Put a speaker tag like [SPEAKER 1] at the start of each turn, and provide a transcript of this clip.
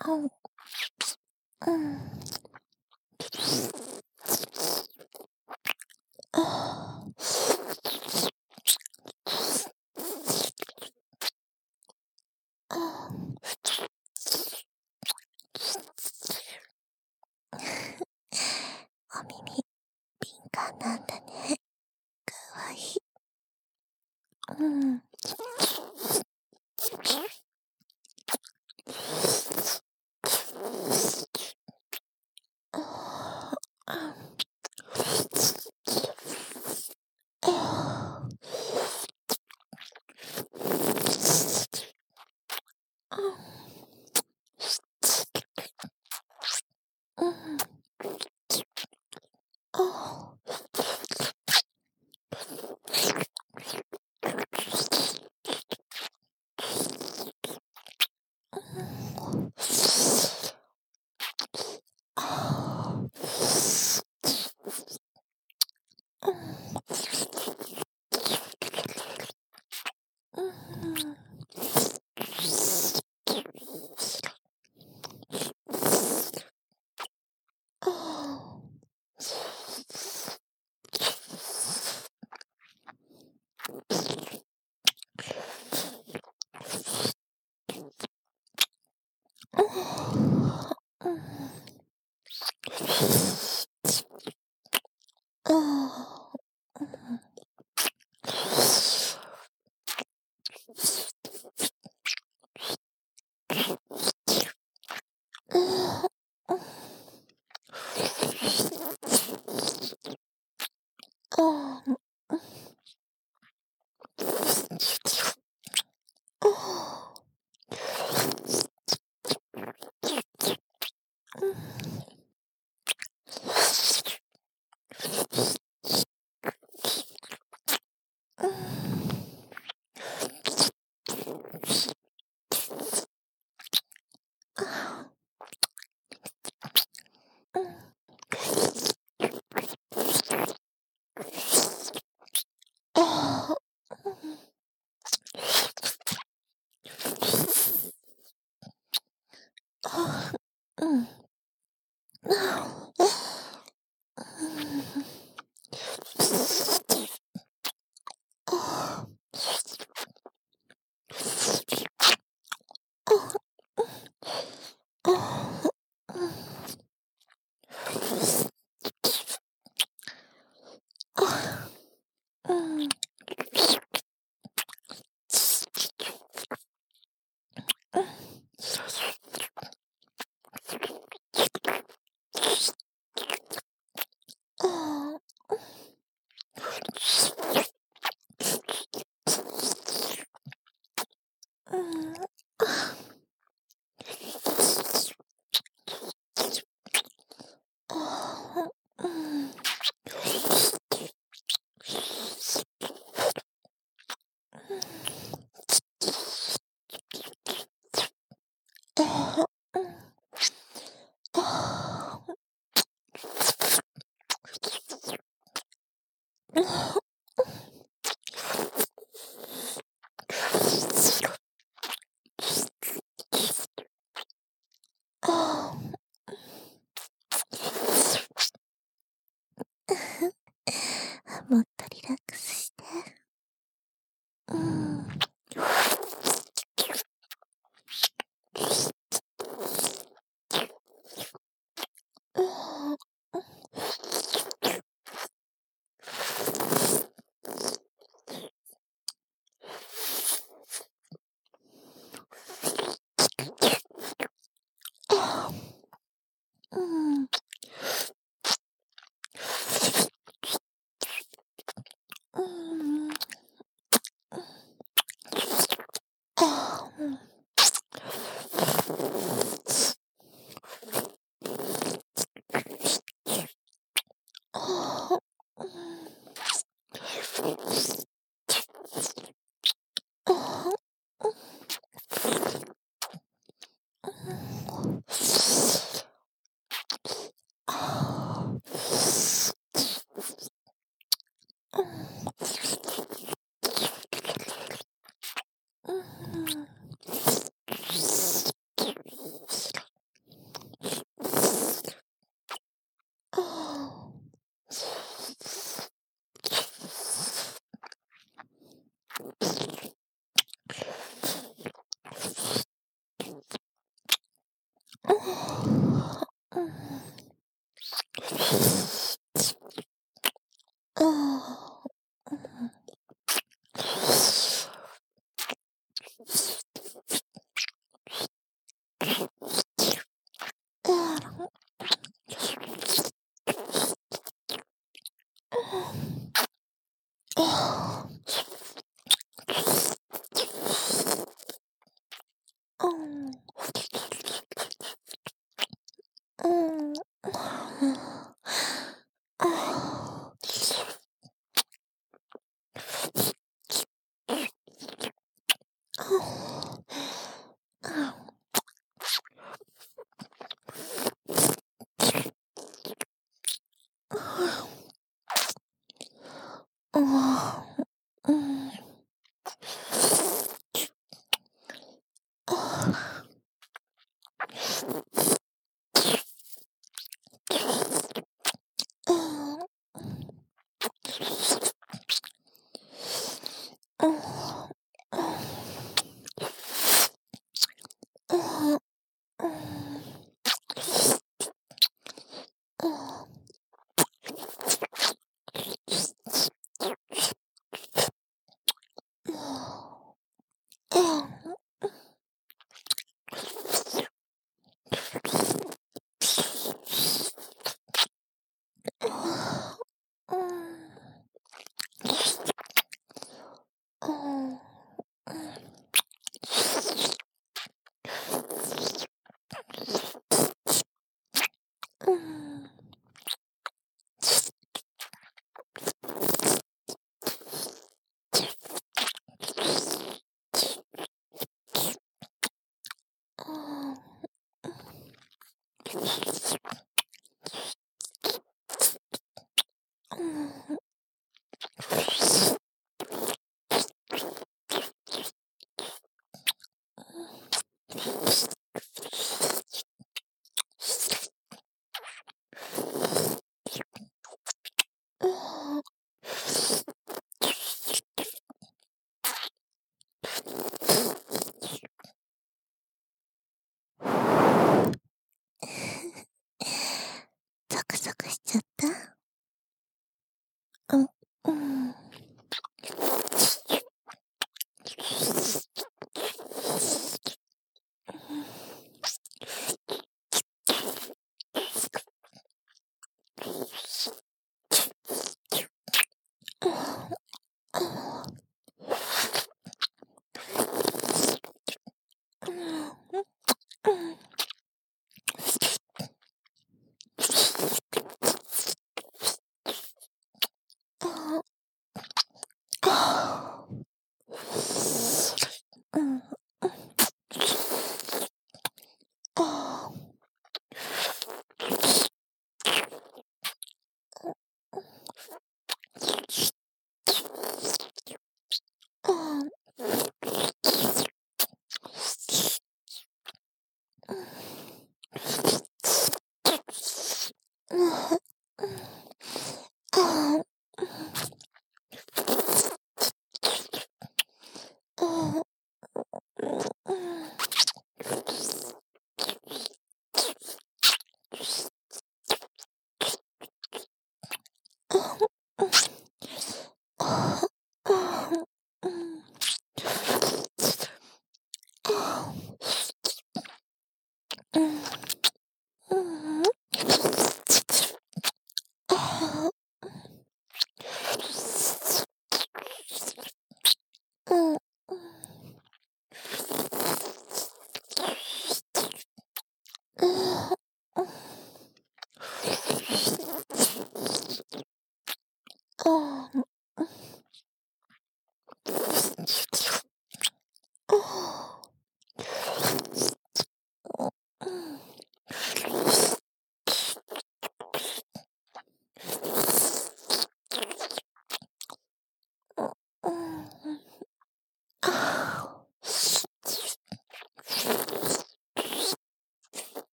[SPEAKER 1] Oh, mm, oh, oh.お耳敏感なんだね。かわいい。うん。ああ、ああ、うん。ああ、うん、うん。ああ、うん。ああ、うん。ああ、うん。ああ、ああ、うん。うん。ああ、うん。ああ、うん。ああ、うん。ああ、うん。ああ、ああ、うん。ああ、うん。うん。ああ、うん。ああ、うん。ああ、うん。ああ、うん。ああ、もっとリラックスして。うん。うん。ああ、うん。うん。ああ、うん。ああ、うん。ああ、うん。